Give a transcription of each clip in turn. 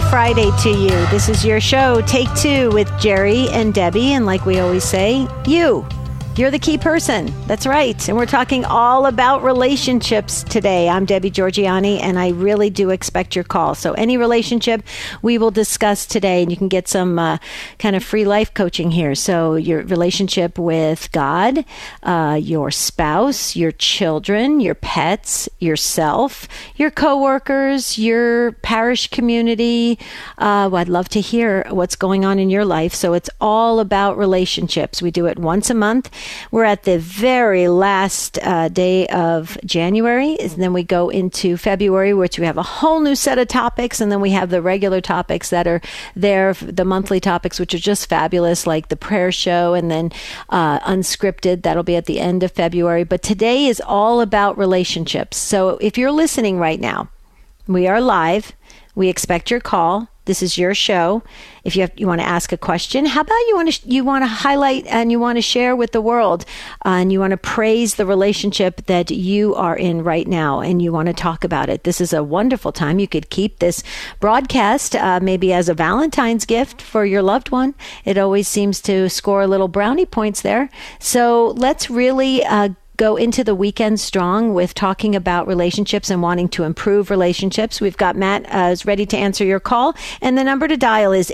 Friday to you. This is your show, Take Two, with Jerry and Debbie. And like we always say, you're the key person. That's right. And we're talking all about relationships today. I'm Debbie Georgianni, and I really do expect your call. So any relationship we will discuss today, and you can get some kind of free life coaching here. So your relationship with God, your spouse, your children, your pets, yourself, your coworkers, your parish community. I'd love to hear what's going on in your life. So it's all about relationships. We do it once a month. We're at the very last day of January, and then we go into February, which we have a whole new set of topics, and then we have the regular topics that are there, the monthly topics, which are just fabulous, like the prayer show, and then unscripted, that'll be at the end of February. But today is all about relationships. So if you're listening right now, we are live. We expect your call. This is your show. If you want to ask a question, how about you want to highlight and you want to share with the world, and you want to praise the relationship that you are in right now, and you want to talk about it. This is a wonderful time. You could keep this broadcast maybe as a Valentine's gift for your loved one. It always seems to score a little brownie points there. So let's really go into the weekend strong with talking about relationships and wanting to improve relationships. We've got Matt is ready to answer your call, and the number to dial is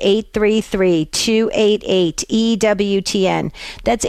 833-288-EWTN. That's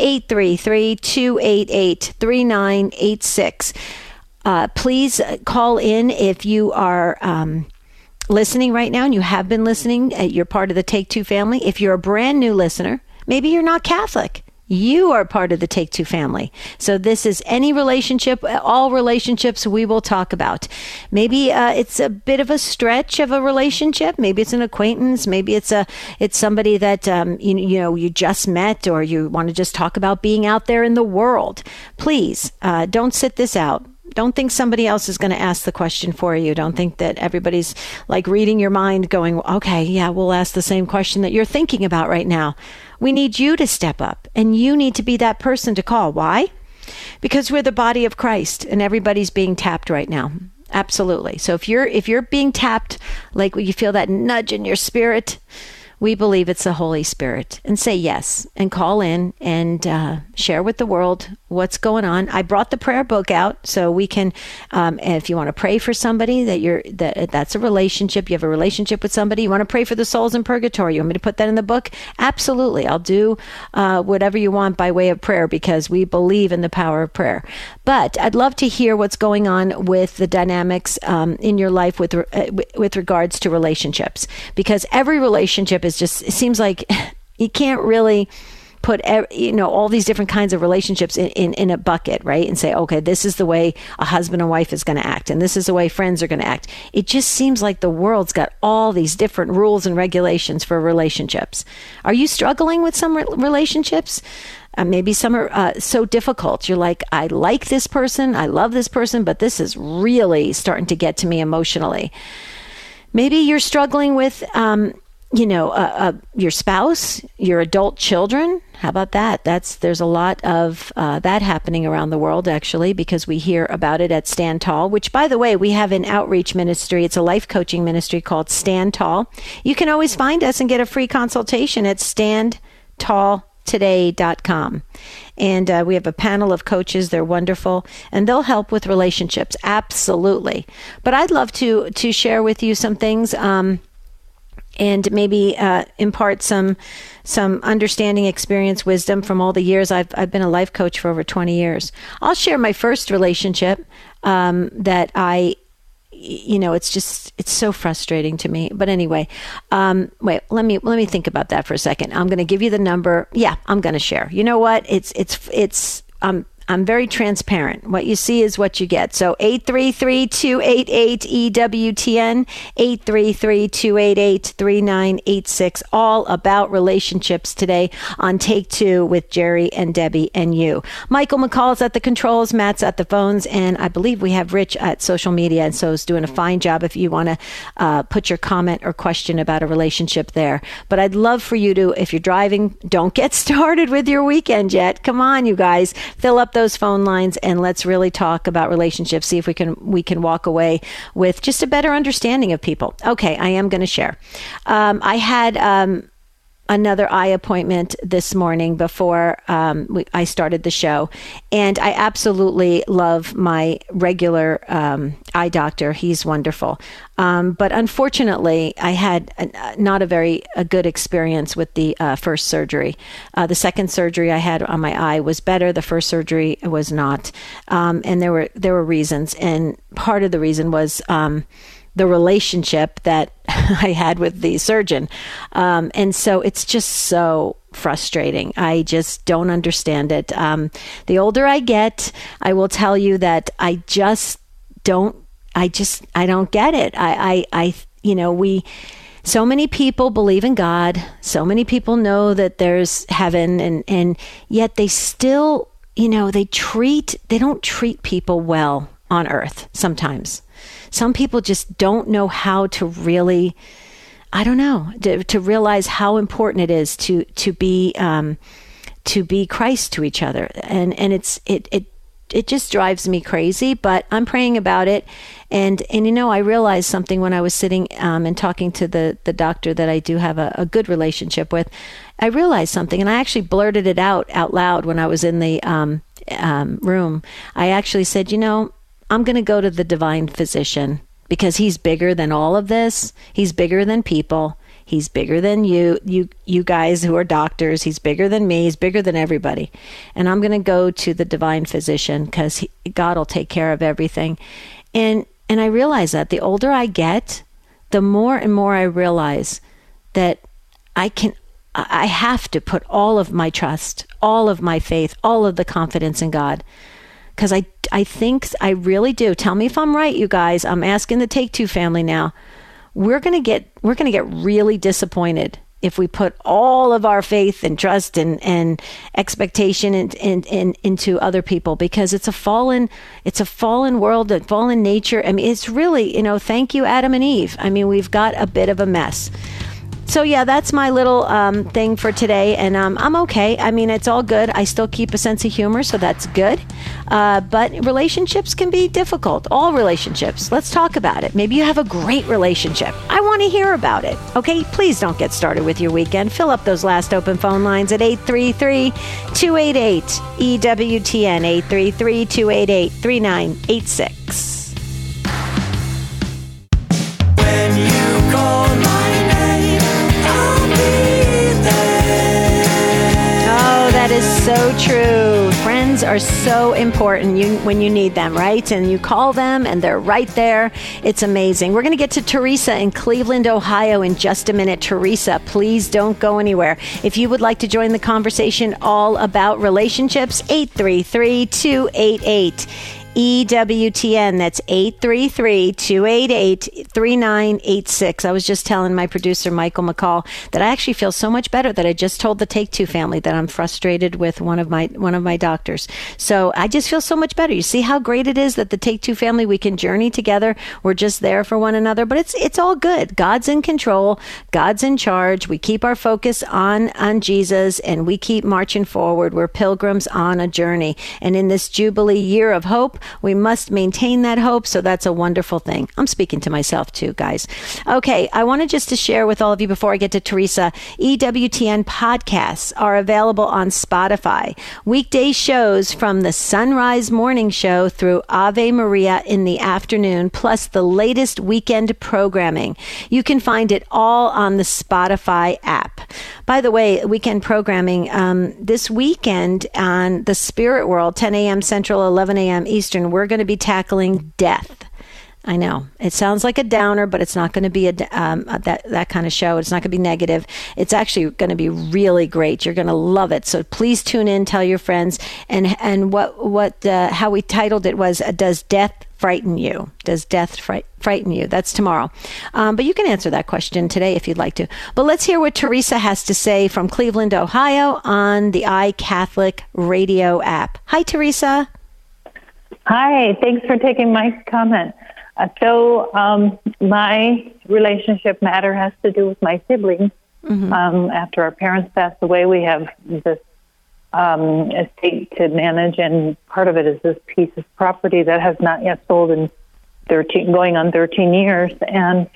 833-288-3986. Please call in if you are listening right now, and you have been listening. You're part of the Take Two family. If you're a brand new listener, maybe you're not Catholic, you are part of the Take Two family. So this is any relationship, all relationships we will talk about. Maybe it's a bit of a stretch of a relationship. Maybe it's an acquaintance. Maybe it's somebody that you just met, or you want to just talk about being out there in the world. Please don't sit this out. Don't think somebody else is going to ask the question for you. Don't think that everybody's like reading your mind going, okay, yeah, we'll ask the same question that you're thinking about right now. We need you to step up, and you need to be that person to call. Why? Because we're the body of Christ, and everybody's being tapped right now. Absolutely. So if you're being tapped, like you feel that nudge in your spirit, we believe it's the Holy Spirit. And say yes, and call in and share with the world what's going on. I brought the prayer book out so we can, if you want to pray for somebody that's a relationship, you have a relationship with somebody, you want to pray for the souls in purgatory, you want me to put that in the book? Absolutely. I'll do whatever you want by way of prayer, because we believe in the power of prayer. But I'd love to hear what's going on with the dynamics in your life with regards to relationships, because every relationship is just, it seems like you can't really put all these different kinds of relationships in a bucket, right? And say, okay, this is the way a husband and wife is going to act, and this is the way friends are going to act. It just seems like the world's got all these different rules and regulations for relationships. Are you struggling with some relationships? Maybe some are so difficult. You're like, I like this person, I love this person, but this is really starting to get to me emotionally. Maybe you're struggling with your spouse, your adult children. How about that? There's a lot of that happening around the world, actually, because we hear about it at Stand Tall, which, by the way, we have an outreach ministry. It's a life coaching ministry called Stand Tall. You can always find us and get a free consultation at standtalltoday.com. And we have a panel of coaches. They're wonderful, and they'll help with relationships. Absolutely. But I'd love to share with you some things, and maybe impart some understanding, experience, wisdom from all the years. I've been a life coach for over 20 years. I'll share my first relationship that it's so frustrating to me. But anyway, wait, let me think about that for a second. I'm going to give you the number. Yeah, I'm going to share. You know what? I'm very transparent. What you see is what you get. So 833-288-EWTN, 833-288-3986, all about relationships today on Take Two with Jerry and Debbie and you. Michael McCall's at the controls, Matt's at the phones, and I believe we have Rich at social media, and so is doing a fine job if you want to put your comment or question about a relationship there. But I'd love for you to, if you're driving, don't get started with your weekend yet. Come on, you guys. Fill up those phone lines and let's really talk about relationships. See if we can walk away with just a better understanding of people. Okay, I am going to share. I had another eye appointment this morning before I started the show. And I absolutely love my regular eye doctor. He's wonderful. But unfortunately, I had not a good experience with the first surgery. The second surgery I had on my eye was better. The first surgery was not. And there were reasons. And part of the reason was the relationship that I had with the surgeon. And so it's just so frustrating. I just don't understand it. The older I get, I will tell you that I don't get it. So many people believe in God. So many people know that there's heaven and yet they still, they don't treat people well on earth sometimes. Some people just don't know how to really, to realize how important it is to be Christ to each other. And it just drives me crazy, but I'm praying about it. And I realized something when I was sitting and talking to the doctor that I do have a good relationship with. I realized something, and I actually blurted it out loud when I was in the room. I actually said, I'm going to go to the divine physician because he's bigger than all of this. He's bigger than people. He's bigger than you guys who are doctors. He's bigger than me. He's bigger than everybody. And I'm going to go to the divine physician because God will take care of everything. And I realize that the older I get, the more and more I realize that I have to put all of my trust, all of my faith, all of the confidence in God. Because I think I really do. Tell me if I'm right, you guys. I'm asking the Take Two family now. We're gonna get really disappointed if we put all of our faith and trust and expectation into other people, because it's a fallen world, a fallen nature. I mean, it's really, thank you, Adam and Eve. I mean, we've got a bit of a mess. So yeah, that's my little thing for today, and I'm okay. I mean, it's all good. I still keep a sense of humor, so that's good. But relationships can be difficult. All relationships. Let's talk about it. Maybe you have a great relationship. I want to hear about it. Okay, please don't get started with your weekend. Fill up those last open phone lines at 833-288-EWTN, 833-288-3986. When you call my name, I'll be there. Oh, that is so true. Friends are so important when you need them, right? And you call them and they're right there. It's amazing. We're going to get to Teresa in Cleveland, Ohio in just a minute. Teresa, please don't go anywhere. If you would like to join the conversation all about relationships, 833-288 EWTN. That's 833-288-3986. I was just telling my producer, Michael McCall, that I actually feel so much better that I just told the Take Two family that I'm frustrated with one of my doctors. So I just feel so much better. You see how great it is that the Take Two family, we can journey together. We're just there for one another, but it's all good. God's in control. God's in charge. We keep our focus on Jesus, and we keep marching forward. We're pilgrims on a journey. And in this Jubilee year of hope, we must maintain that hope. So that's a wonderful thing. I'm speaking to myself too, guys. Okay. I wanted just to share with all of you before I get to Teresa, EWTN podcasts are available on Spotify. Weekday shows from the Sunrise Morning Show through Ave Maria in the afternoon, plus the latest weekend programming. You can find it all on the Spotify app. By the way, weekend programming, this weekend on the Spirit World, 10 a.m. Central, 11 a.m. Eastern, we're going to be tackling death. I know it sounds like a downer, but it's not going to be that kind of show. It's not going to be negative. It's actually going to be really great. You're going to love it. So please tune in, tell your friends. And how we titled it was, does death frighten you? Does death frighten you? That's tomorrow. But you can answer that question today if you'd like to. But let's hear what Teresa has to say from Cleveland, Ohio on the iCatholic radio app. Hi, Teresa. Hi, thanks for taking my comment. So my relationship matter has to do with my siblings. Mm-hmm. After our parents passed away, we have this estate to manage, and part of it is this piece of property that has not yet sold in 13 years. And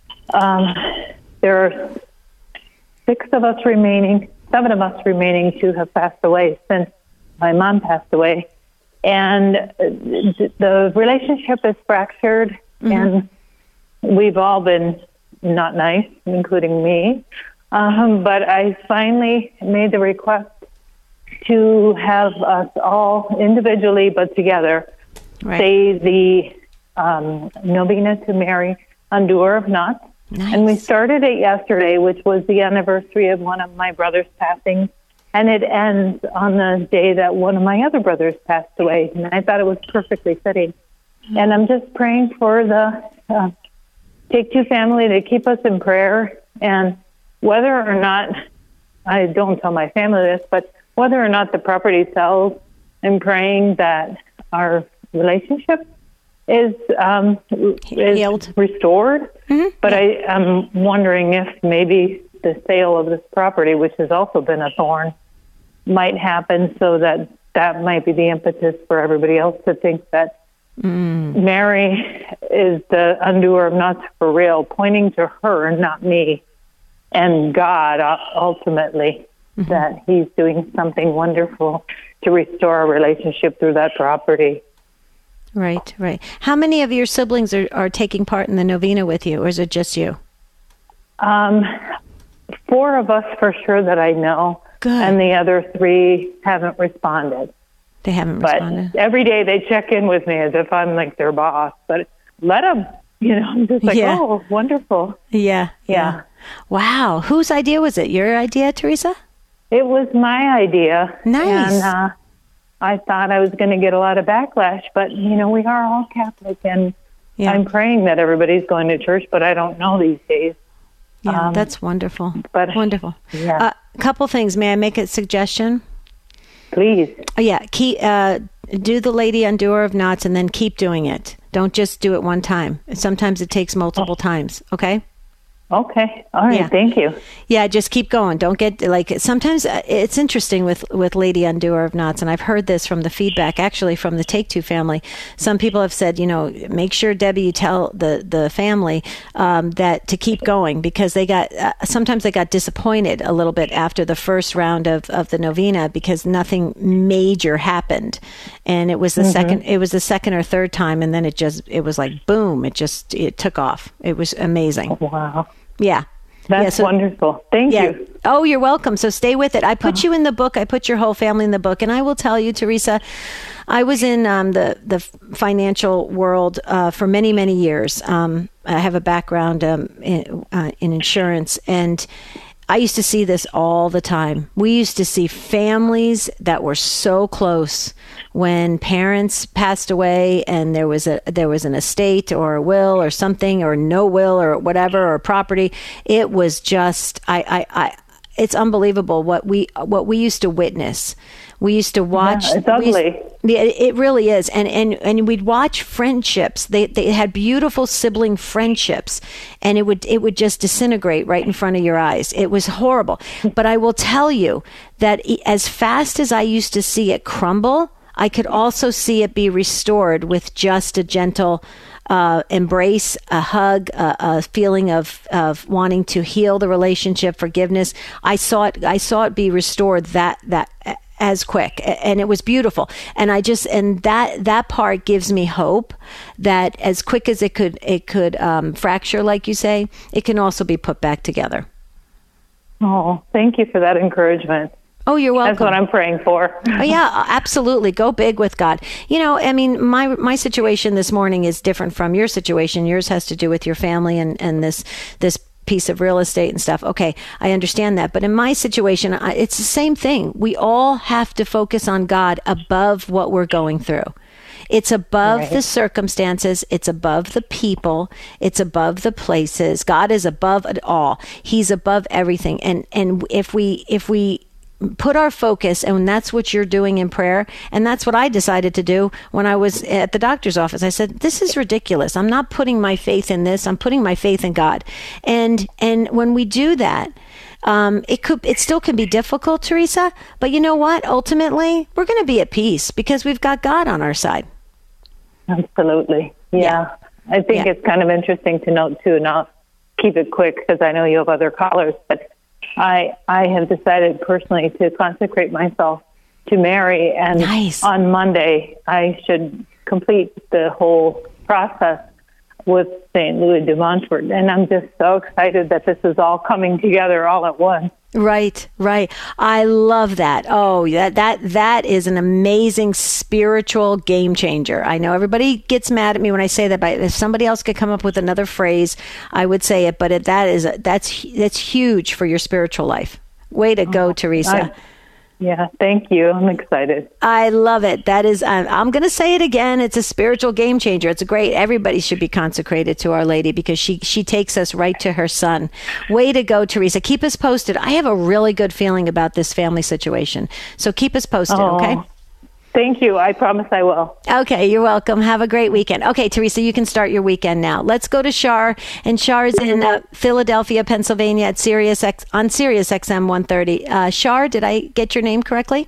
there are 7 of us remaining. 2 have passed away since my mom passed away. And the relationship is fractured, and we've all been not nice, including me. But I finally made the request to have us all individually but together say the novena to Mary Undoer of Knots. Nice. And we started it yesterday, which was the anniversary of one of my brother's passing. And it ends on the day that one of my other brothers passed away. And I thought it was perfectly fitting. And I'm just praying for the Take Two family to keep us in prayer. And whether or not, I don't tell my family this, but whether or not the property sells, I'm praying that our relationship is Healed. restored. But I am wondering if maybe the sale of this property, which has also been a thorn, might happen, so that might be the impetus for everybody else to think that Mary is the undoer of knots for real, pointing to her and not me, and God ultimately, that he's doing something wonderful to restore our relationship through that property. Right. How many of your siblings are taking part in the novena with you, or is it just you? 4 of us for sure that I know. Good. And the other 3 haven't responded. They haven't But responded. every day they check in with me as if I'm like their boss. But let them, I'm just like, Yeah. oh, wonderful. Yeah. Wow. Whose idea was it? Your idea, Teresa? It was my idea. Nice. And I thought I was going to get a lot of backlash. But, we are all Catholic. And Yeah. I'm praying that everybody's going to church, but I don't know these days. Yeah, that's wonderful. but- Wonderful. Yeah. A couple things. May I make a suggestion? Please. Yeah. Do the Lady Undoer of Knots and then keep doing it. Don't just do it one time. Sometimes it takes multiple times. Okay? Okay. All right. Yeah. Thank you. Yeah, just keep going. Don't get sometimes it's interesting with Lady Undoer of Knots, and I've heard this from the feedback actually from the Take Two family. Some people have said, make sure, Debbie, you tell the family that to keep going, because they got sometimes they got disappointed a little bit after the first round of the novena because nothing major happened, and it was the second or third time, and then it was like boom, it took off. It was amazing. Wow. Yeah. That's wonderful. Thank you. Oh, you're welcome. So stay with it. I put you in the book. I put your whole family in the book. And I will tell you, Teresa, I was in the financial world for many, many years. I have a background in insurance, and I used to see this all the time. We used to see families that were so close when parents passed away and there was an estate or a will or something, or no will or whatever, or property. It was just it's unbelievable what we used to witness. We used to watch. Yeah, it's ugly. It really is. And we'd watch friendships. They had beautiful sibling friendships, and it would just disintegrate right in front of your eyes. It was horrible. But I will tell you that as fast as I used to see it crumble, I could also see it be restored with just a gentle embrace, a hug, a feeling of wanting to heal the relationship, forgiveness. I saw it be restored that as quick, and it was beautiful. And that part gives me hope that as quick as it could fracture, like you say, it can also be put back together. Oh, thank you for that encouragement. Oh, you're welcome. That's what I'm praying for. Oh, yeah, absolutely. Go big with God. My situation this morning is different from your situation. Yours has to do with your family and this piece of real estate and stuff. Okay, I understand that. But in my situation, it's the same thing. We all have to focus on God above what we're going through. It's above the circumstances. It's above the people. It's above the places. God is above it all. He's above everything. And if we put our focus, and that's what you're doing in prayer. And that's what I decided to do when I was at the doctor's office. I said, this is ridiculous. I'm not putting my faith in this. I'm putting my faith in God. And when we do that, it still can be difficult, Teresa, but you know what? Ultimately, we're going to be at peace because we've got God on our side. Absolutely. Yeah. I think it's kind of interesting to note too, and I'll keep it quick because I know you have other callers, but I have decided personally to consecrate myself to Mary, and on Monday I should complete the whole process with St. Louis de Montfort, and I'm just so excited that this is all coming together all at once. Right. I love that. Oh, that is an amazing spiritual game changer. I know everybody gets mad at me when I say that, but if somebody else could come up with another phrase, I would say it. But that's huge for your spiritual life. Way to go, Teresa. Yeah, thank you. I'm excited. I love it. That is, I'm going to say it again. It's a spiritual game changer. It's everybody should be consecrated to Our Lady because she takes us right to her Son. Way to go, Teresa. Keep us posted. I have a really good feeling about this family situation. So keep us posted, okay? Thank you. I promise I will. Okay, you're welcome. Have a great weekend. Okay, Teresa, you can start your weekend now. Let's go to Shar, and Shar is in Philadelphia, Pennsylvania on Sirius XM 130. Shar, did I get your name correctly?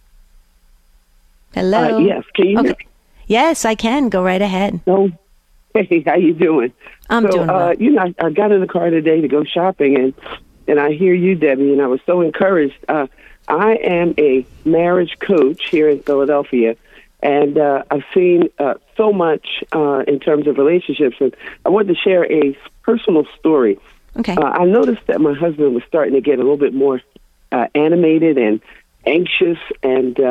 Hello? Yes, can you hear me? Yes, I can. Go right ahead. Oh, hey, how you doing? I'm doing well. I got in the car today to go shopping, and I hear you, Debbie, and I was so encouraged. I am a marriage coach here in Philadelphia, and I've seen so much in terms of relationships. And I wanted to share a personal story. Okay. I noticed that my husband was starting to get a little bit more animated and anxious, and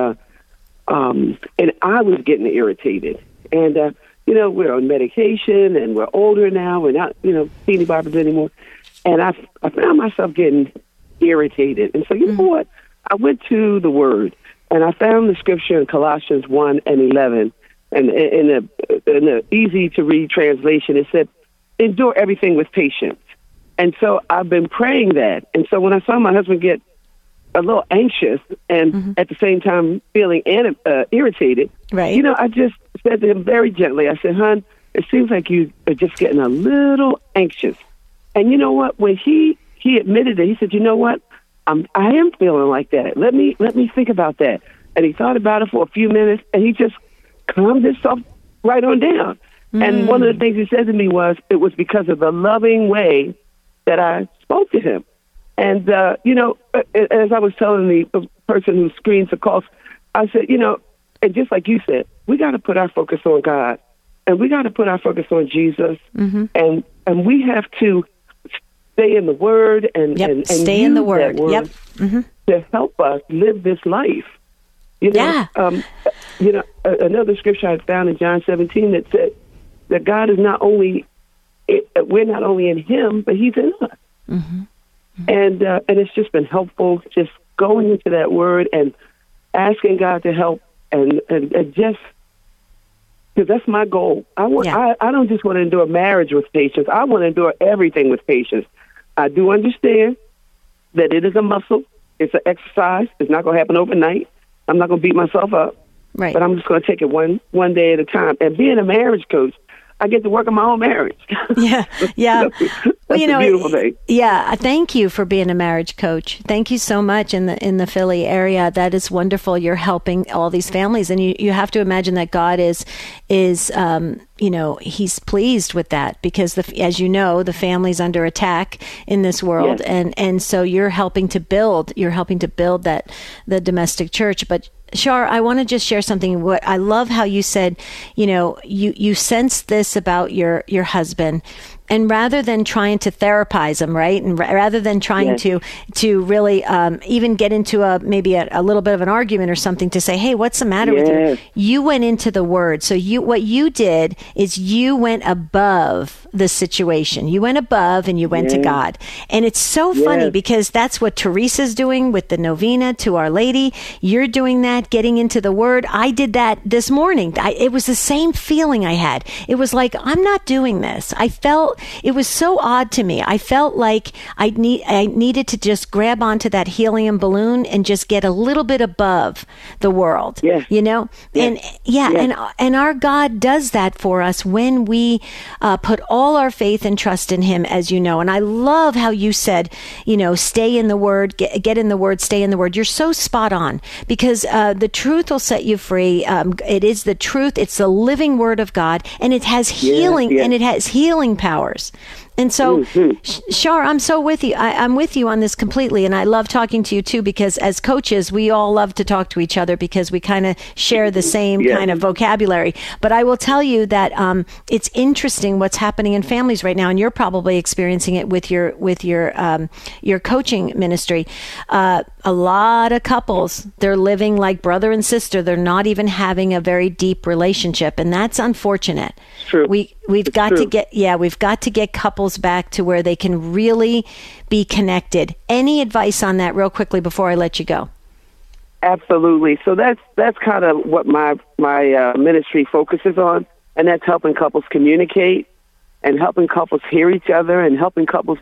I was getting irritated. And we're on medication, and we're older now. We're not, teeny boppers anymore. And I found myself getting irritated. And so, you know what? I went to the Word, and I found the scripture in Colossians 1 and 11, and in the easy-to-read translation, it said, endure everything with patience. And so I've been praying that. And so when I saw my husband get a little anxious and at the same time feeling irritated, right. I just said to him very gently, I said, hon, it seems like you are just getting a little anxious. And you know what? When he admitted it, he said, you know what? I am feeling like that. Let me think about that. And he thought about it for a few minutes, and he just calmed himself right on down. And one of the things he said to me was, it was because of the loving way that I spoke to him. And, as I was telling the person who screens the calls, I said, and just like you said, we got to put our focus on God, and we got to put our focus on Jesus, and we have to stay in the Word and stay in the Word. To help us live this life. Another scripture I found in John 17 that said that God is not only, we're not only in Him, but He's in us. And it's just been helpful just going into that Word and asking God to help and just, because that's my goal. I don't just want to endure marriage with patience. I want to endure everything with patience. I do understand that it is a muscle. It's an exercise. It's not going to happen overnight. I'm not going to beat myself up. Right. But I'm just going to take it one day at a time. And being a marriage coach, I get to work on my own marriage. Yeah. That's a beautiful thing. Yeah. Thank you for being a marriage coach. Thank you so much in the Philly area. That is wonderful. You're helping all these families, and you have to imagine that God is He's pleased with that because as you know, the family's under attack in this world. Yes. And so you're helping to build the domestic church. But Shar, I want to just share something. What I love how you said, you sense this about your husband, and rather than trying to therapize him, right, and rather than trying to really even get into maybe a little bit of an argument or something, to say, hey, what's the matter with you? You went into the Word. So what you did is you went above the situation. You went above and you went to God. And it's so funny because that's what Teresa's doing with the novena to Our Lady. You're doing that that, getting into the Word. I did that this morning. It was the same feeling I had. It was like, I'm not doing this. I felt, it was so odd to me. I felt like I needed to just grab onto that helium balloon and just get a little bit above the world, Yes. you know? Yes. And our God does that for us when we put all our faith and trust in Him, as you know. And I love how you said, you know, stay in the Word, get in the Word, stay in the Word. You're so spot on, because the truth will set you free. It is the truth. It's the living Word of God, and it has healing, and it has healing powers. And so, Shar, I'm so with you. I'm with you on this completely. And I love talking to you too, because as coaches, we all love to talk to each other because we kind of share the same kind of vocabulary. But I will tell you that it's interesting what's happening in families right now. And you're probably experiencing it with your coaching ministry. A lot of couples, they're living like brother and sister. They're not even having a very deep relationship. And that's unfortunate. True. We've got to get couples back to where they can really be connected. Any advice on that real quickly before I let you go? Absolutely. So that's kind of what my ministry focuses on, and that's helping couples communicate and helping couples hear each other and helping couples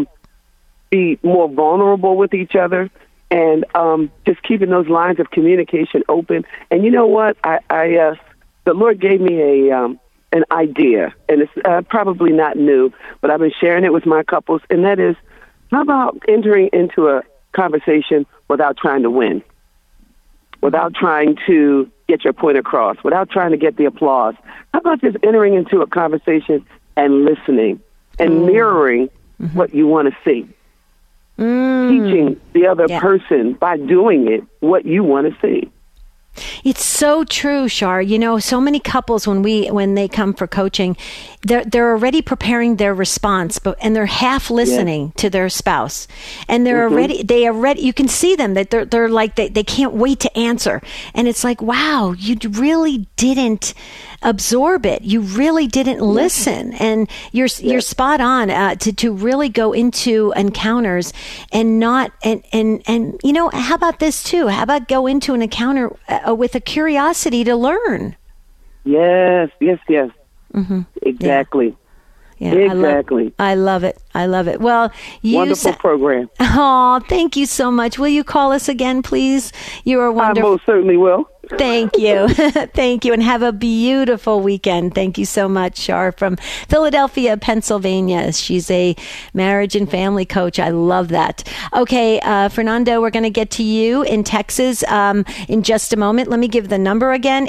be more vulnerable with each other, and just keeping those lines of communication open. And you know what? The Lord gave me an idea, and it's probably not new, but I've been sharing it with my couples, and that is, how about entering into a conversation without trying to win, without trying to get your point across, without trying to get the applause? How about just entering into a conversation and listening and mirroring what you want to see? Teaching the other person by doing it what you want to see. It's so true, Shar. You know, so many couples when they come for coaching, they're already preparing their response, and they're half listening to their spouse, and they're already you can see them that they're like they can't wait to answer, and it's like, wow, you really didn't absorb it. You really didn't listen, and you're spot on to really go into encounters and not and you know, how about this too? How about go into an encounter with a curiosity to learn? Yes. Mm-hmm. Exactly. Yeah, exactly. I love it. Well, wonderful program. Oh, thank you so much. Will you call us again, please? You are wonderful. I most certainly will. Thank you. Thank you. And have a beautiful weekend. Thank you so much, Shar, from Philadelphia, Pennsylvania. She's a marriage and family coach. I love that. Okay, Fernando, we're going to get to you in Texas in just a moment. Let me give the number again,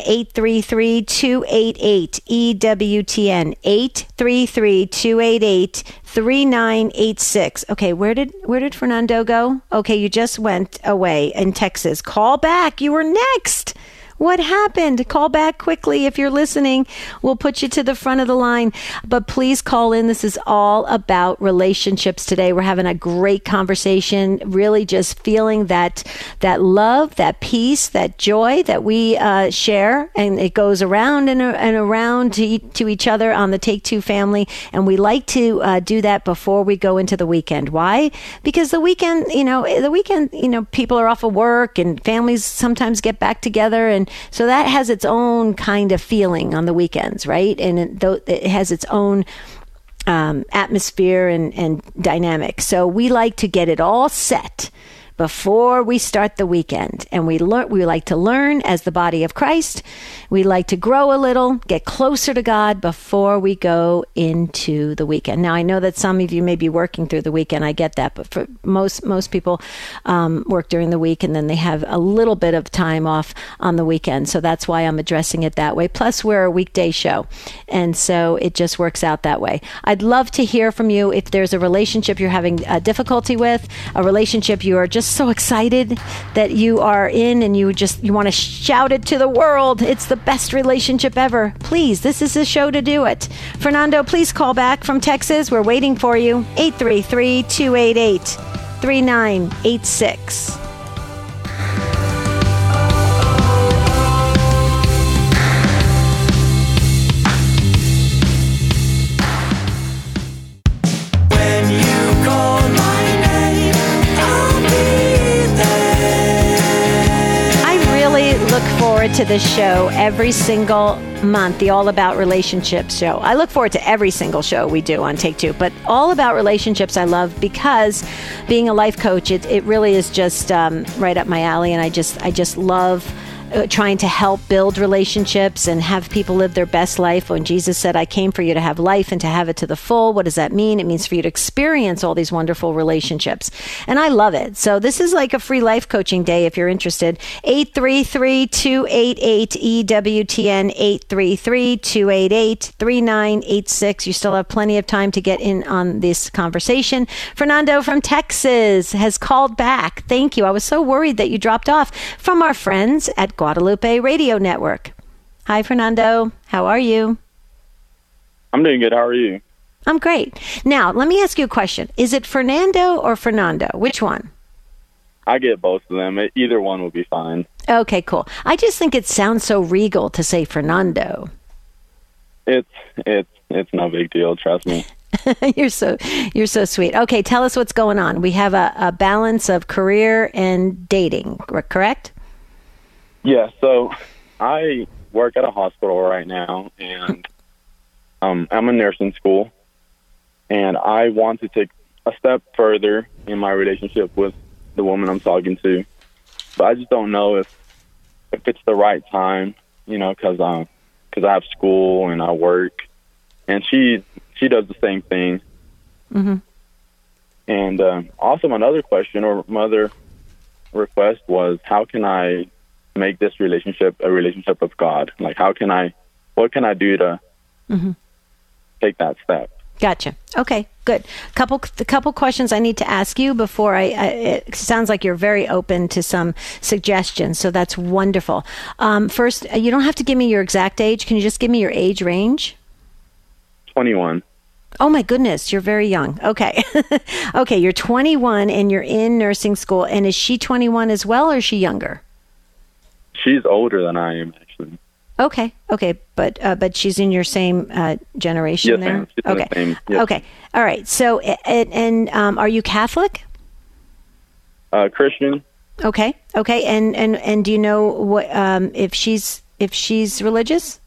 833-288-EWTN, 833-288-3986. Okay, where did Fernando go? Okay, you just went away in Texas. Call back. You were next. What happened? Call back quickly if you're listening. We'll put you to the front of the line. But please call in. This is all about relationships today. We're having a great conversation, really just feeling that love, that peace, that joy that we share. And it goes around and around to each other on the Take Two family. And we like to do that before we go into the weekend. Why? Because the weekend, people are off of work and families sometimes get back together, and so that has its own kind of feeling on the weekends, right? And it has its own atmosphere and dynamic. So we like to get it all set before we start the weekend. And we like to learn as the body of Christ. We like to grow a little, get closer to God before we go into the weekend. Now, I know that some of you may be working through the weekend. I get that. But for most people work during the week, and then they have a little bit of time off on the weekend. So that's why I'm addressing it that way. Plus, we're a weekday show. And so it just works out that way. I'd love to hear from you if there's a relationship you're having difficulty with, a relationship you are just so excited that you are in, and you want to shout it to the world. It's the best relationship ever. Please, this is the show to do it. Fernando, please call back from Texas. We're waiting for you. 833-288-3986. When you call my name, I'll be there. I really forward to this show every single month, the All About Relationships show. I look forward to every single show we do on Take Two, but All About Relationships I love because being a life coach, it really is just right up my alley, and I just love trying to help build relationships and have people live their best life. When Jesus said, I came for you to have life and to have it to the full, what does that mean? It means for you to experience all these wonderful relationships. And I love it. So this is like a free life coaching day if you're interested. 833-288-EWTN, 833-288-3986. You still have plenty of time to get in on this conversation. Fernando from Texas has called back. Thank you. I was so worried that you dropped off from our friends at Guadalupe Radio Network. Hi, Fernando. How are you? I'm doing good. How are you? I'm great. Now, let me ask you a question. Is it Fernando or Fernando? Which one? I get both of them. Either one will be fine. Okay, cool. I just think it sounds so regal to say Fernando. It's no big deal. Trust me. You're so sweet. Okay, tell us what's going on. We have a balance of career and dating, correct? Yeah, so I work at a hospital right now, and I'm in nursing school, and I want to take a step further in my relationship with the woman I'm talking to, but I just don't know if it's the right time, because I have school and I work, and she does the same thing. Mm-hmm. And also another question or my other request was, how can I make this relationship a relationship with God? Like, what can I do to take that step? Gotcha. Okay, good. The couple questions I need to ask you before it sounds like you're very open to some suggestions, so that's wonderful. First, you don't have to give me your exact age. Can you just give me your age range? 21. Oh my goodness, you're very young. Okay. Okay, you're 21 and you're in nursing school, and is she 21 as well, or is she younger? She's older than I am, actually. Okay, but she's in your same generation. Yes, there. ma'am. She's in the same, yes. Okay, all right. So, and are you Catholic? Christian. Okay, and do you know what if she's religious?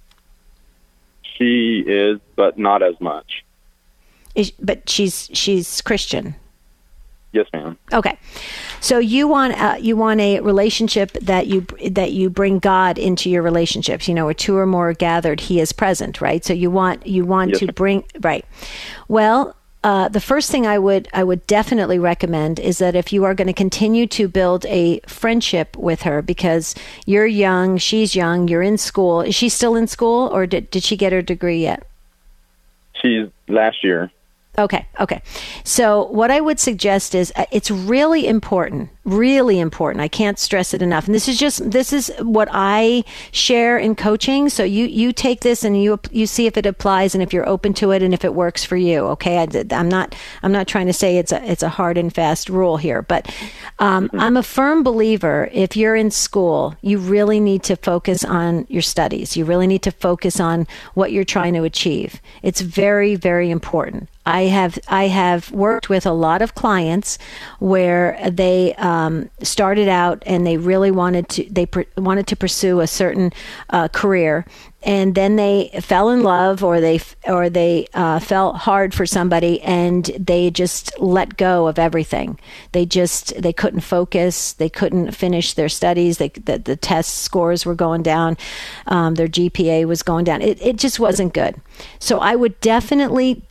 She is, but not as much. But she's Christian. Yes, ma'am. Okay, so you want a relationship that you bring God into your relationships. Where two or more are gathered, He is present, right? So you want yes, to ma'am. bring right. Well, the first thing I would definitely recommend is that if you are going to continue to build a friendship with her, because you're young, she's young, you're in school. Is she still in school, or did she get her degree yet? She's last year. Okay. So what I would suggest is it's really important. I can't stress it enough. And this is what I share in coaching. So you take this and you see if it applies and if you're open to it and if it works for you. Okay. I'm not trying to say it's a hard and fast rule here, but I'm a firm believer. If you're in school, you really need to focus on your studies. You really need to focus on what you're trying to achieve. It's very, very important. I have worked with a lot of clients where they started out and they really wanted to pursue a certain career, and then they fell in love or they fell hard for somebody, and they just let go of everything. They couldn't focus. They couldn't finish their studies. The test scores were going down. Their GPA was going down. It just wasn't good. So I would definitely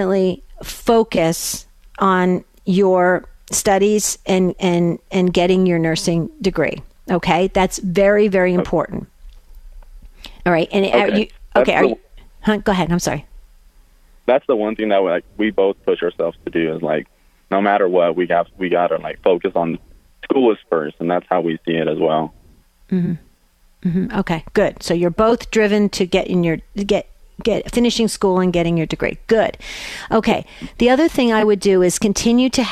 focus on your studies and getting your nursing degree. Okay, that's very, very important. All right, and okay. Go ahead. I'm sorry. That's the one thing that we both push ourselves to do, is no matter what, we got to focus on school is first, and that's how we see it as well. Mm-hmm. Mm-hmm. Okay, good. So you're both driven to get finishing school and getting your degree. Good. Okay. The other thing I would do is continue to have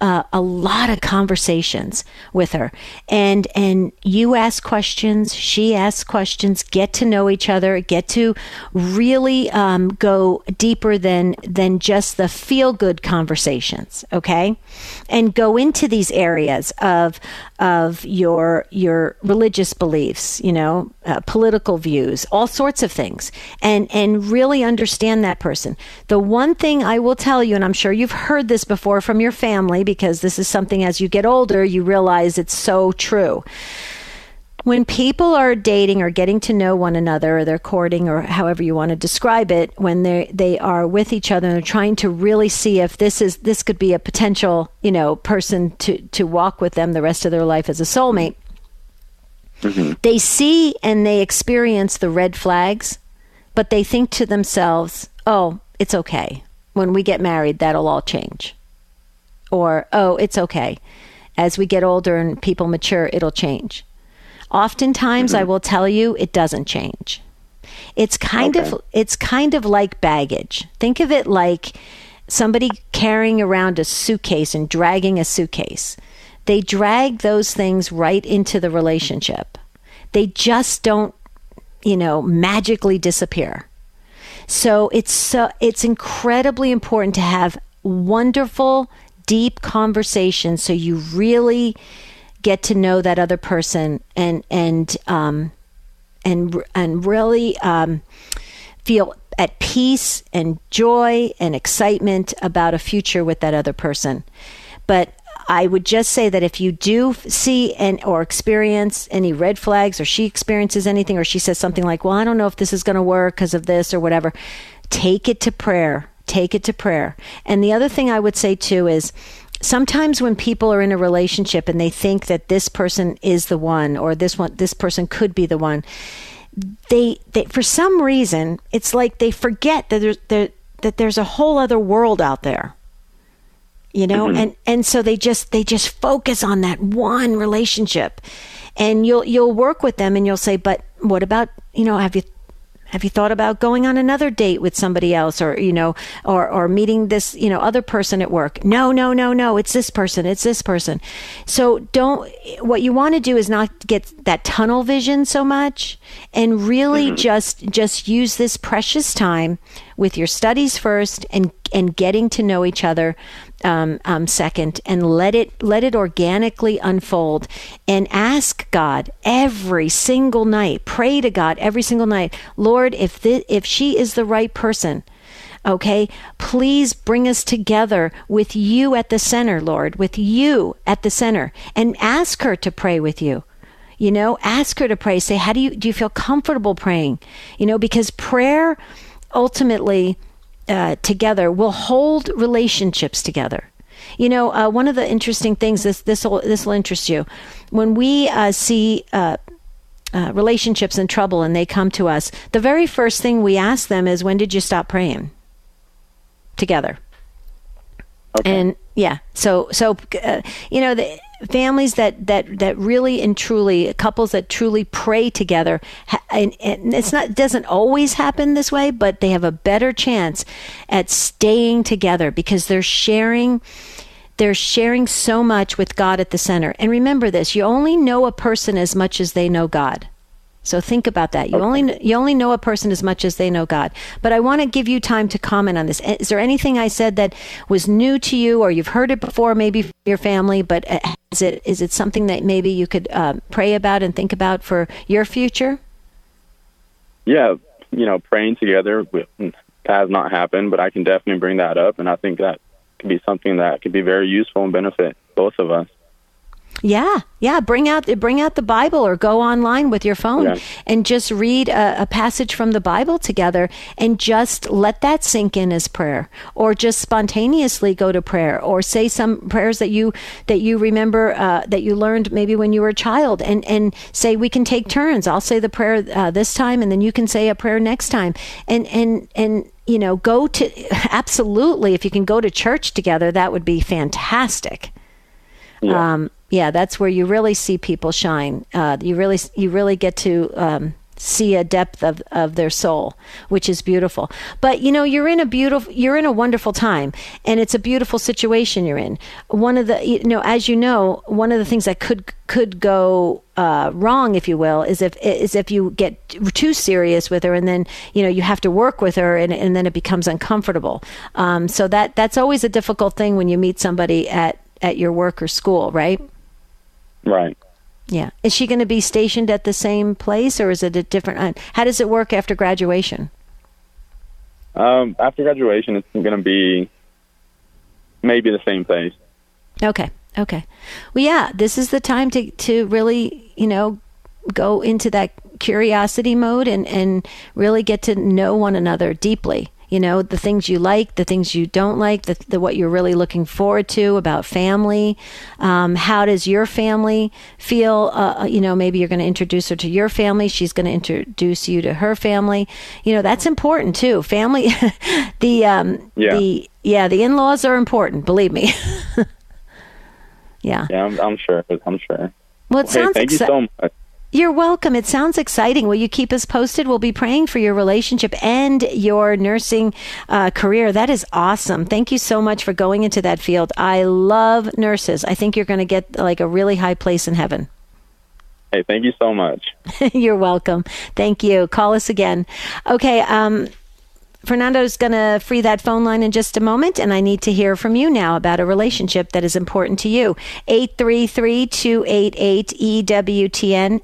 a lot of conversations with her, and you ask questions, she asks questions, get to know each other, get to really go deeper than just the feel good conversations, okay, and go into these areas of your religious beliefs, political views, all sorts of things, and really understand that person. The one thing I will tell you, and I'm sure you've heard this before from your family, because this is something as you get older, you realize it's so true. When people are dating or getting to know one another, or they're courting, or however you want to describe it, when they are with each other and they're trying to really see if this could be a potential, person to walk with them the rest of their life as a soulmate, they see and they experience the red flags, but they think to themselves, oh, it's okay. When we get married, that'll all change. Or, oh, it's okay. As we get older and people mature, it'll change. Oftentimes, I will tell you, it doesn't change. It's kind of like baggage. Think of it like somebody carrying around a suitcase and dragging a suitcase. They drag those things right into the relationship. They just don't, magically disappear. So it's incredibly important to have wonderful, deep conversations, so you really get to know that other person and really feel at peace and joy and excitement about a future with that other person. But I would just say that if you do see or experience any red flags, or she experiences anything, or she says something like, well, I don't know if this is going to work because of this or whatever, take it to prayer. Take it to prayer. And the other thing I would say too is, sometimes when people are in a relationship and they think that this person is the one, or this person could be the one, they for some reason, it's like they forget that there's a whole other world out there. And so they just focus on that one relationship, and you'll work with them and you'll say, but what about, have you thought about going on another date with somebody else, or, or meeting this, other person at work? No. It's this person. So what you want to do is not get that tunnel vision so much, and really just use this precious time with your studies first, and getting to know each other second, and let it organically unfold, and ask God every single night, pray to God every single night, Lord, if she is the right person, okay, please bring us together with you at the center, Lord, with you at the center, and ask her to pray with you. Ask her to pray. Say, do you feel comfortable praying? Because prayer ultimately together will hold relationships together. One of the interesting things, this will interest you, when we see relationships in trouble and they come to us, the very first thing we ask them is, when did you stop praying together? Okay. And yeah, so the families that really and truly, couples that truly pray together, and it doesn't always happen this way, but they have a better chance at staying together, because they're sharing so much with God at the center. And remember this, you only know a person as much as they know God. So think about that. You only know a person as much as they know God. But I want to give you time to comment on this. Is there anything I said that was new to you, or you've heard it before, maybe from your family, but is it something that maybe you could pray about and think about for your future? Yeah, praying together has not happened, but I can definitely bring that up, and I think that could be something that could be very useful and benefit both of us. Yeah. Bring out the Bible, or go online with your phone and just read a passage from the Bible together, and just let that sink in as prayer, or just spontaneously go to prayer, or say some prayers that you remember that you learned maybe when you were a child, and say, we can take turns. I'll say the prayer this time, and then you can say a prayer next time, and go to, absolutely, if you can go to church together, that would be fantastic. Yeah. That's where you really see people shine. You really get to see a depth of their soul, which is beautiful. But you're in a wonderful time, and it's a beautiful situation you're in. One of the, one of the things that could go wrong, if you will, is if you get too serious with her, and then you have to work with her, and then it becomes uncomfortable. So that's always a difficult thing when you meet somebody at your work or school, right? Right. Yeah. Is she going to be stationed at the same place, or is it a different? How does it work after graduation? After graduation, it's going to be maybe the same place. Okay. Well, yeah, this is the time to really, go into that curiosity mode and really get to know one another deeply. The things you like, the things you don't like, the what you're really looking forward to about family. How does your family feel? Maybe you're going to introduce her to your family. She's going to introduce you to her family. That's important too. Family, the in-laws are important. Believe me. Yeah. Yeah, I'm sure. Well, it sounds thank you so much. You're welcome. It sounds exciting. Will you keep us posted? We'll be praying for your relationship and your nursing career. That is awesome. Thank you so much for going into that field. I love nurses. I think you're going to get like a really high place in heaven. Hey, thank you so much. You're welcome. Thank you. Call us again. Okay. Fernando's going to free that phone line in just a moment, and I need to hear from you now about a relationship that is important to you. 833-288-EWTN,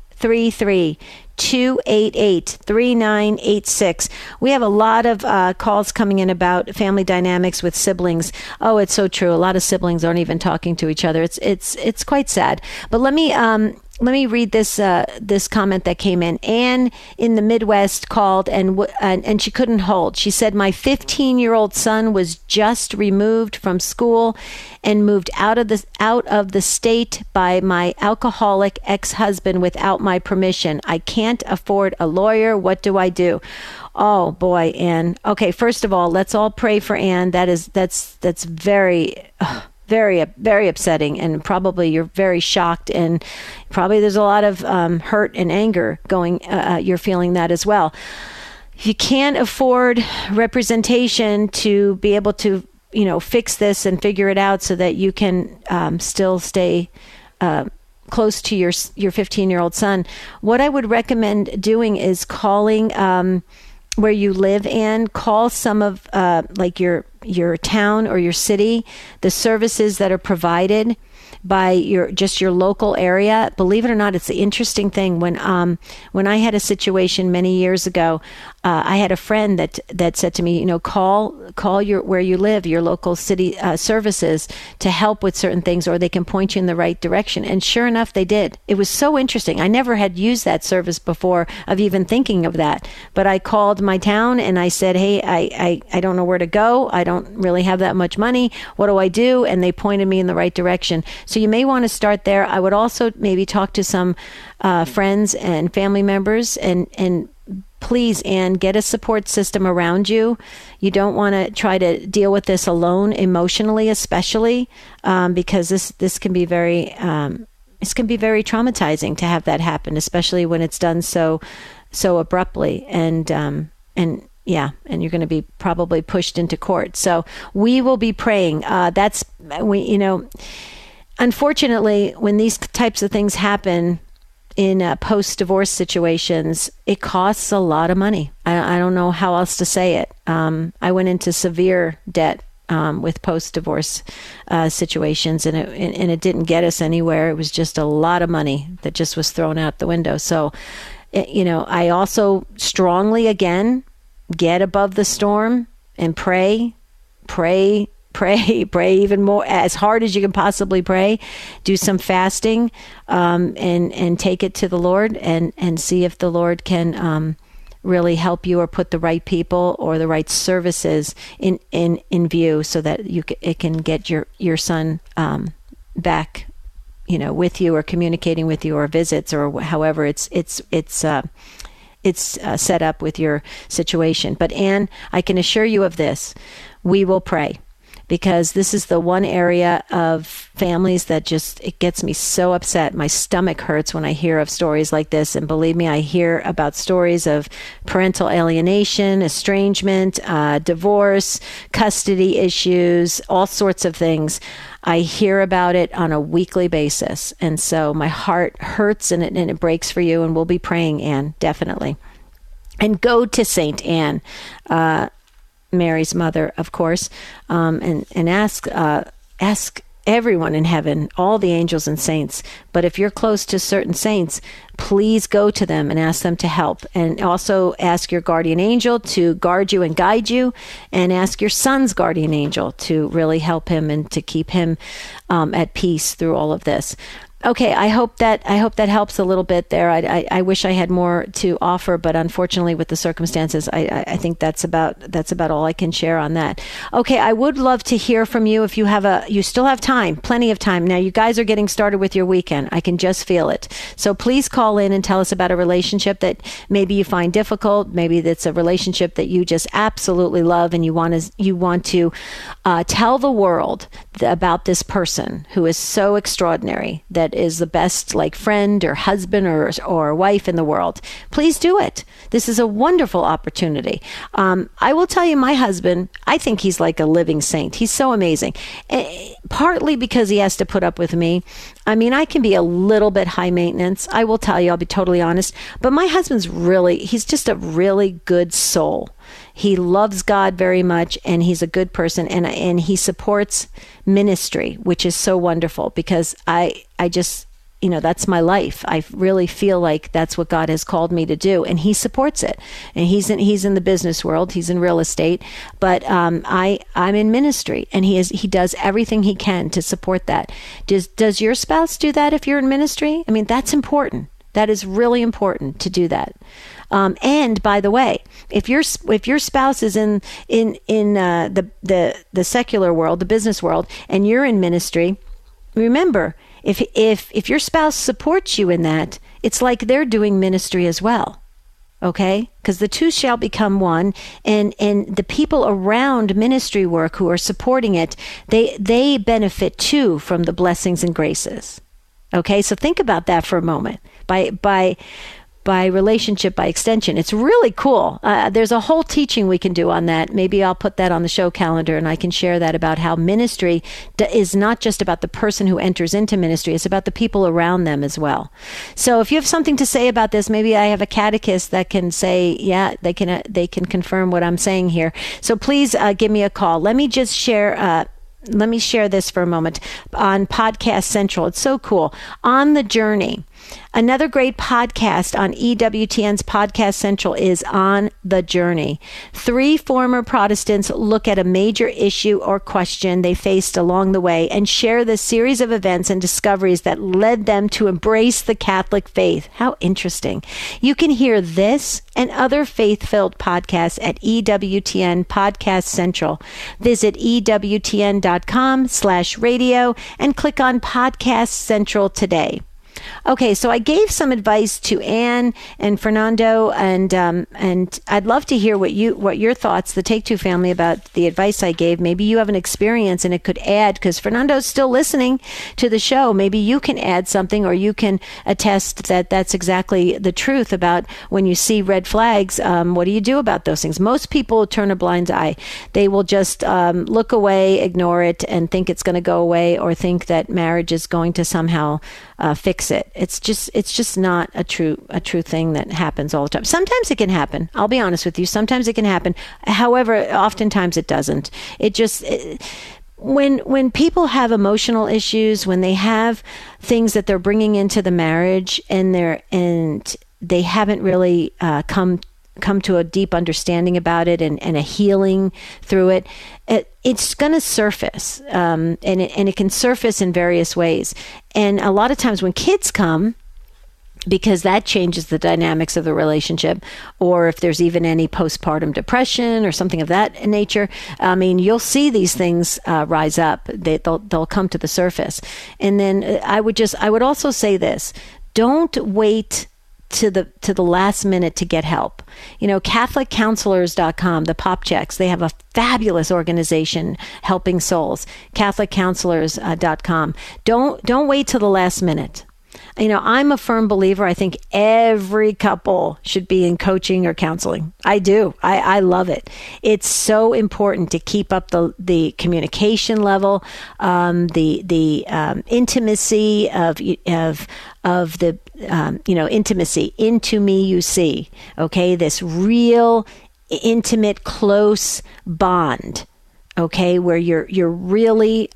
833-288-3986. We have a lot of calls coming in about family dynamics with siblings. Oh, it's so true. A lot of siblings aren't even talking to each other. It's quite sad. But let me read this comment that came in. Anne in the Midwest called and she couldn't hold. She said, my 15-year-old son was just removed from school and moved out of the state by my alcoholic ex-husband without my permission. I can't afford a lawyer. What do I do? Oh boy, Anne. Okay, first of all, let's all pray for Anne. That's very very, very upsetting, and probably you're very shocked, and probably there's a lot of hurt and anger going. You're feeling that as well. If you can't afford representation to be able to, fix this and figure it out so that you can still stay close to your 15-year-old son, what I would recommend doing is calling where you live, and call some of like your town or your city, the services that are provided by your local area. Believe it or not, it's the interesting thing. When I had a situation many years ago, I had a friend that said to me, call where you live, your local city services to help with certain things, or they can point you in the right direction. And sure enough, they did. It was so interesting. I never had used that service before of even thinking of that. But I called my town and I said, hey, I don't know where to go. I don't really have that much money. What do I do? And they pointed me in the right direction. So you may want to start there. I would also maybe talk to some friends and family members, and please, Anne, get a support system around you. You don't want to try to deal with this alone, emotionally, especially because this can be very traumatizing to have that happen, especially when it's done so abruptly, and you're going to be probably pushed into court. So we will be praying. Unfortunately, when these types of things happen in post-divorce situations, it costs a lot of money. I don't know how else to say it. I went into severe debt with post-divorce situations, and it didn't get us anywhere. It was just a lot of money that just was thrown out the window. So, I also strongly, again, get above the storm and pray even more, as hard as you can possibly pray. Do some fasting, and take it to the Lord, and see if the Lord can really help you, or put the right people or the right services in view, so that it can get your son back, with you, or communicating with you, or visits, or however it's set up with your situation. But Anne, I can assure you of this: we will pray. because this is the one area of families that just, it gets me so upset. My stomach hurts when I hear of stories like this. And believe me, I hear about stories of parental alienation, estrangement, divorce, custody issues, all sorts of things. I hear about it on a weekly basis. And so my heart hurts and it breaks for you. And we'll be praying, Anne, definitely. And go to St. Anne, Mary's mother, of course, and ask everyone in heaven, all the angels and saints. But if you're close to certain saints, please go to them and ask them to help. And also ask your guardian angel to guard you and guide you, and ask your son's guardian angel to really help him and to keep him at peace through all of this. Okay, I hope that helps a little bit there. I wish I had more to offer, but unfortunately, with the circumstances, I think that's about all I can share on that. Okay, I would love to hear from you if you still have time, plenty of time. Now, you guys are getting started with your weekend. I can just feel it. So please call in and tell us about a relationship that maybe you find difficult. Maybe that's a relationship that you just absolutely love, and you want to tell the world about this person who is so extraordinary, that is the best like friend or husband or wife in the world. Please do it. This is a wonderful opportunity. I will tell you, my husband, I think he's like a living saint. He's so amazing. Partly because he has to put up with me. I mean, I can be a little bit high maintenance. I will tell you, I'll be totally honest. But my husband's he's just a really good soul. He loves God very much, and he's a good person, and he supports ministry, which is so wonderful, because I just, that's my life. I really feel like that's what God has called me to do, and he supports it. And he's in the business world, he's in real estate, but I'm in ministry, and he does everything he can to support that. Does your spouse do that if you're in ministry? I mean, that's important. That is really important to do that. And by the way, if your spouse is in the secular world, the business world, and you're in ministry, remember, if your spouse supports you in that, it's like they're doing ministry as well. Okay? Because the two shall become one, and the people around ministry work who are supporting it, they benefit too from the blessings and graces. Okay? So think about that for a moment. By relationship, by extension. It's really cool. There's a whole teaching we can do on that. Maybe I'll put that on the show calendar, and I can share that about how ministry is not just about the person who enters into ministry. It's about the people around them as well. So if you have something to say about this, maybe I have a catechist that can say, yeah, they can confirm what I'm saying here. So please give me a call. Let me just share this for a moment on Podcast Central. It's so cool. On the Journey. Another great podcast on EWTN's Podcast Central is On the Journey. 3 former Protestants look at a major issue or question they faced along the way and share the series of events and discoveries that led them to embrace the Catholic faith. How interesting. You can hear this and other faith-filled podcasts at EWTN Podcast Central. Visit EWTN.com/radio and click on Podcast Central today. Okay, so I gave some advice to Anne and Fernando, and I'd love to hear what your thoughts, the Take Two family, about the advice I gave. Maybe you have an experience and it could add, because Fernando's still listening to the show. Maybe you can add something, or you can attest that that's exactly the truth about when you see red flags. What do you do about those things? Most people turn a blind eye. They will just look away, ignore it, and think it's going to go away, or think that marriage is going to somehow fix it. It's just not a true thing that happens all the time. Sometimes it can happen. I'll be honest with you. Sometimes it can happen. However, oftentimes it doesn't. When people have emotional issues, when they have things that they're bringing into the marriage, and they haven't really come to a deep understanding about it and a healing through it, it's going to surface, and it can surface in various ways. And a lot of times when kids come, because that changes the dynamics of the relationship, or if there's even any postpartum depression or something of that nature, I mean, you'll see these things rise up. They'll come to the surface. And then I would also say this: don't wait to the last minute to get help. CatholicCounselors.com, the Pop Checks, they have a fabulous organization helping souls. CatholicCounselors.com. Don't wait till the last minute. I'm a firm believer. I think every couple should be in coaching or counseling. I do. I love it. It's so important to keep up the communication level, the intimacy of the intimacy. Into me you see. Okay, this real intimate, close bond. Okay, where you're really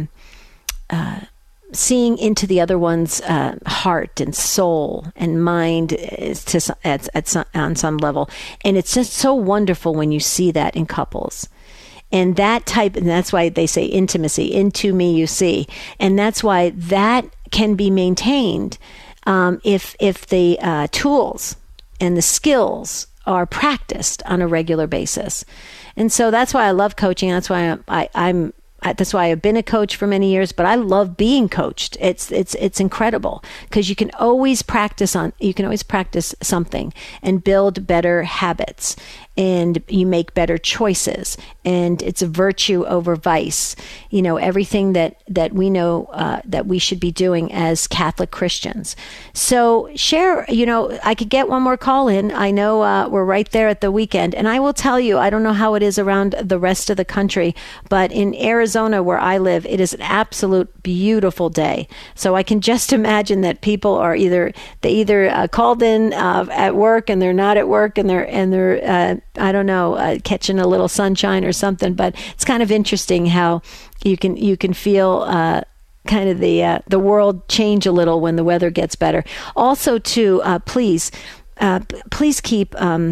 seeing into the other one's heart and soul and mind on some level. And it's just so wonderful when you see that in couples. And that's why they say intimacy, into me you see. And that's why that can be maintained if the tools and the skills are practiced on a regular basis. And so that's why I love coaching. That's why that's why I've been a coach for many years, but I love being coached. It's incredible because you can always practice something and build better habits, and you make better choices, and it's a virtue over vice. Everything that we know that we should be doing as Catholic Christians. So share, I could get one more call in. I know we're right there at the weekend, and I will tell you, I don't know how it is around the rest of the country, but in Arizona where I live, it is an absolute beautiful day. So I can just imagine that people are either called in at work and they're not at work and they're I don't know, catching a little sunshine or something. But it's kind of interesting how you can feel kind of the world change a little when the weather gets better. Also, too, please keep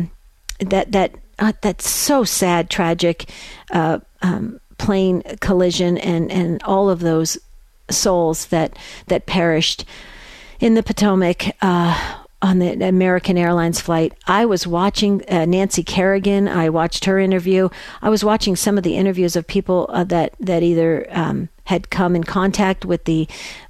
that so sad, tragic plane collision and all of those souls that perished in the Potomac on the American Airlines flight. I was watching Nancy Kerrigan. I watched her interview. I was watching some of the interviews of people that either had come in contact with the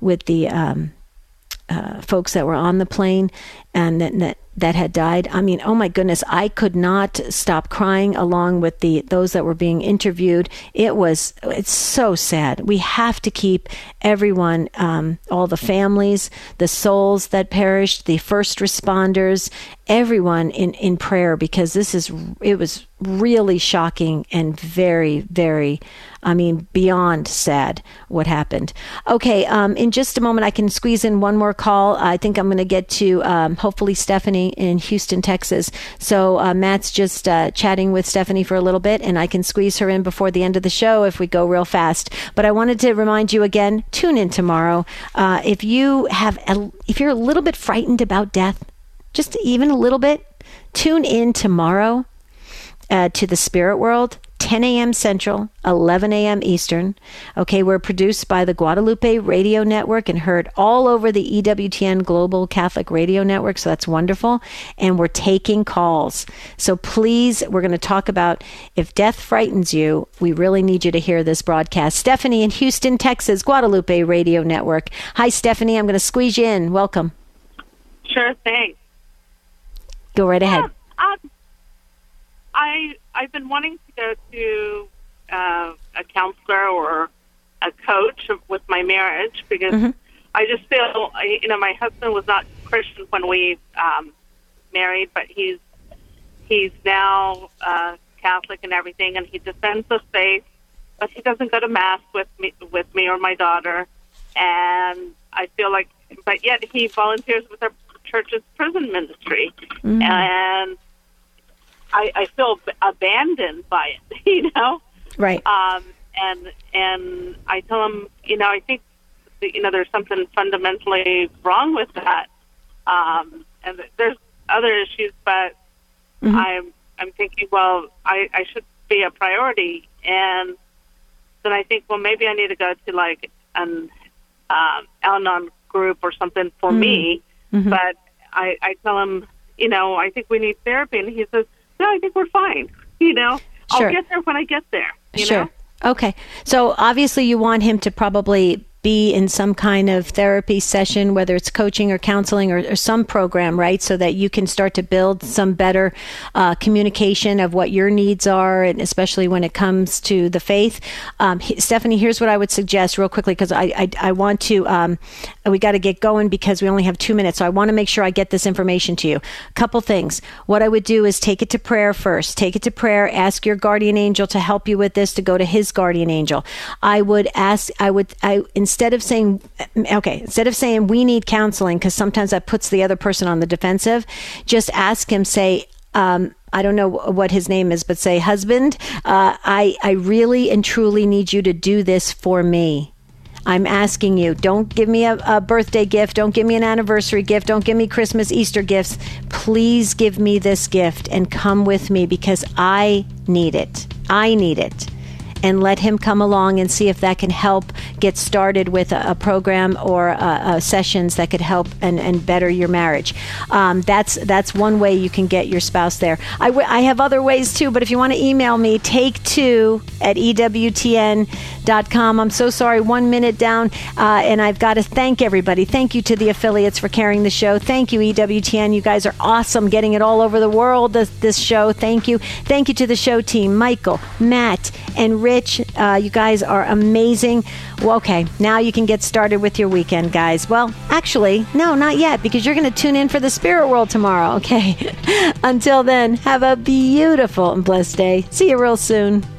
folks that were on the plane and that had died. I mean, oh my goodness, I could not stop crying along with those that were being interviewed. It's so sad. We have to keep everyone, all the families, the souls that perished, the first responders, everyone in prayer, because it was really shocking and very, very, beyond sad what happened. Okay, in just a moment, I can squeeze in one more call. I think I'm going to get to hopefully Stephanie in Houston, Texas. So Matt's just chatting with Stephanie for a little bit, and I can squeeze her in before the end of the show if we go real fast. But I wanted to remind you again, tune in tomorrow. If you're a little bit frightened about death, just even a little bit, tune in tomorrow to the Spirit World, 10 a.m. Central, 11 a.m. Eastern. Okay, we're produced by the Guadalupe Radio Network and heard all over the EWTN Global Catholic Radio Network, so that's wonderful. And we're taking calls. So please, we're going to talk about if death frightens you, we really need you to hear this broadcast. Stephanie in Houston, Texas, Guadalupe Radio Network. Hi, Stephanie. I'm going to squeeze you in. Welcome. Sure thing. Go right ahead. I've been wanting to go to a counselor or a coach with my marriage because I just feel, my husband was not Christian when we married, but he's now Catholic and everything, and he defends the faith, but he doesn't go to Mass with me or my daughter, and I feel like, but yet he volunteers with our church's prison ministry, and I feel abandoned by it, Right. And I tell him, I think, there's something fundamentally wrong with that. And there's other issues, but I'm thinking, well, I should be a priority. And then I think, well, maybe I need to go to like an Al-Anon group or something for me. But I tell him, I think we need therapy. And he says, no, I think we're fine. I'll get there when I get there. Sure. Okay. So obviously you want him to probably be in some kind of therapy session, whether it's coaching or counseling or some program, right? So that you can start to build some better communication of what your needs are, and especially when it comes to the faith. Stephanie, here's what I would suggest real quickly, because I want to, we got to get going because we only have 2 minutes. So I want to make sure I get this information to you. A couple things. What I would do is take it to prayer first. Take it to prayer. Ask your guardian angel to help you with this, to go to his guardian angel. Instead of saying we need counseling, because sometimes that puts the other person on the defensive, just ask him, say, I don't know what his name is, but say, husband, I really and truly need you to do this for me. I'm asking you, don't give me a birthday gift. Don't give me an anniversary gift. Don't give me Christmas, Easter gifts. Please give me this gift and come with me, because I need it. I need it. And let him come along and see if that can help get started with a program or sessions that could help and better your marriage. That's one way you can get your spouse there. I have other ways too, but if you want to email me, take2@EWTN.com. I'm so sorry, 1 minute down, and I've got to thank everybody. Thank you to the affiliates for carrying the show. Thank you, EWTN. You guys are awesome, getting it all over the world, this show. Thank you. Thank you to the show team, Michael, Matt, and Rich. You guys are amazing. Well, okay, now you can get started with your weekend, guys. Well, actually, no, not yet, because you're going to tune in for the Spirit World tomorrow, okay? Until then, have a beautiful and blessed day. See you real soon.